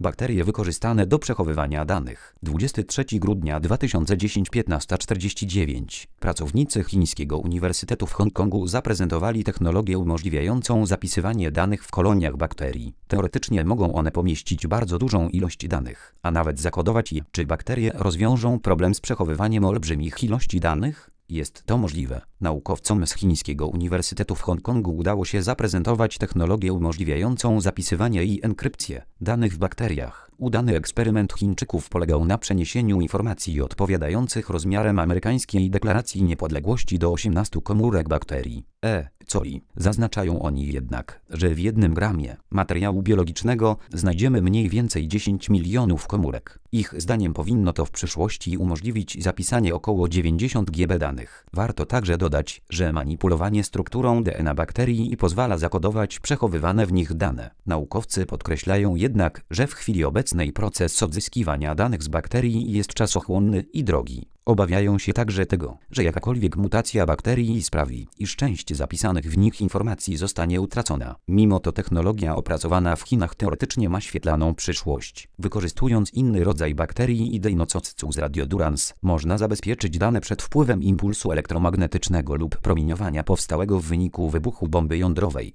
Bakterie wykorzystane do przechowywania danych. 23 grudnia 2010 15:49. Pracownicy chińskiego Uniwersytetu w Hongkongu zaprezentowali technologię umożliwiającą zapisywanie danych w koloniach bakterii. Teoretycznie mogą one pomieścić bardzo dużą ilość danych, a nawet zakodować je. Czy bakterie rozwiążą problem z przechowywaniem olbrzymich ilości danych? Jest to możliwe. Naukowcom z chińskiego Uniwersytetu w Hongkongu udało się zaprezentować technologię umożliwiającą zapisywanie i enkrypcję danych w bakteriach. Udany eksperyment Chińczyków polegał na przeniesieniu informacji odpowiadających rozmiarem amerykańskiej deklaracji niepodległości do 18 komórek bakterii E. coli. Zaznaczają oni jednak, że w 1 gramie materiału biologicznego znajdziemy mniej więcej 10 milionów komórek. Ich zdaniem powinno to w przyszłości umożliwić zapisanie około 90 GB danych. Warto także dodać, że manipulowanie strukturą DNA bakterii pozwala zakodować przechowywane w nich dane. Naukowcy podkreślają jednak, że w chwili obecnej proces odzyskiwania danych z bakterii jest czasochłonny i drogi. Obawiają się także tego, że jakakolwiek mutacja bakterii sprawi, iż część zapisanych w nich informacji zostanie utracona. Mimo to technologia opracowana w Chinach teoretycznie ma świetlaną przyszłość. Wykorzystując inny rodzaj bakterii Deinococcus radiodurans, można zabezpieczyć dane przed wpływem impulsu elektromagnetycznego lub promieniowania powstałego w wyniku wybuchu bomby jądrowej.